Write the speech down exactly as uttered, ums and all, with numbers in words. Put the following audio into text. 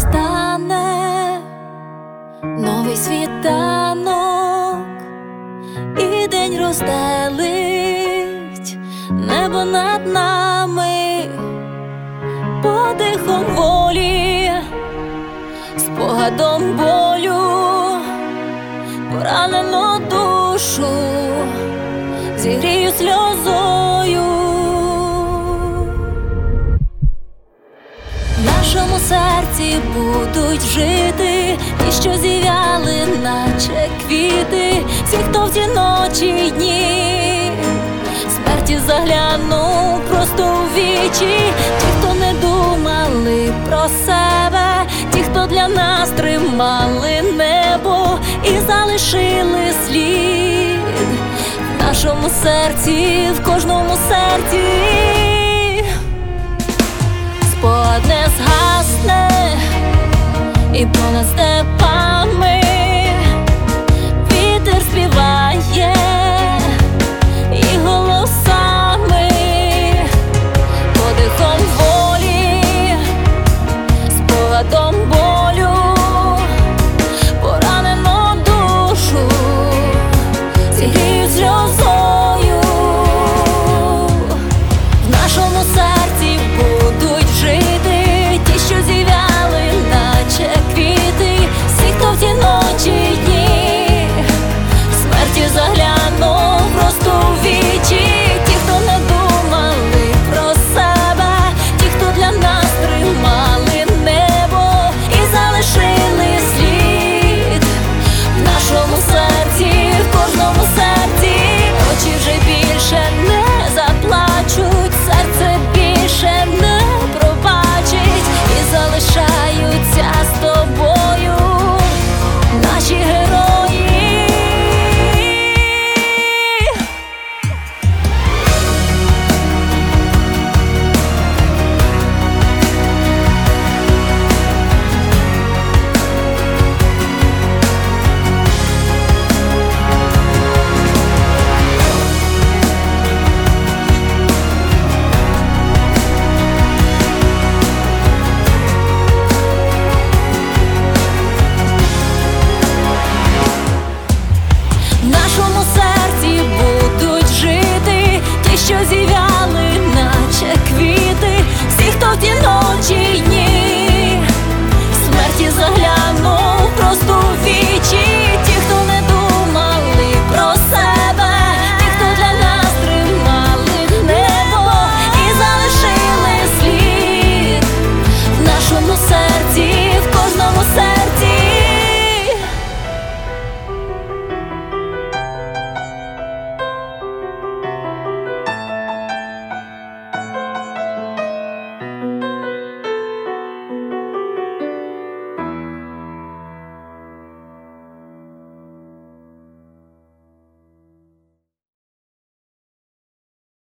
настане новий світанок, і день розстелить небо над нами, подихом волі, спогадом болю, поранену душу зігрію сльозою. В нашому серці будуть жити ті, що зів'яли, наче квіти. Всі, хто в ці ночі й дні смерті заглянув просто у вічі. Ті, хто не думали про себе, ті, хто для нас тримали небо і залишили слід в нашому серці, в кожному серці. Спогад не згасне і понад степами вітер співає і голосами, подихом волі, спогадом болю, поранену душу зігріють сльозою. В нашому серці будуть жити ті, що зів'яли, наче квіти. Всі, хто в ті ночі й дні смерті заглянув просто у вічі. Ті, хто не думали про себе, ті, хто для нас тримали небо і залишили слід в нашому серці, в кожному серці. Очі вже більше не заплачуть, серце більше не пробачить, і залишаються з тобою наші герої.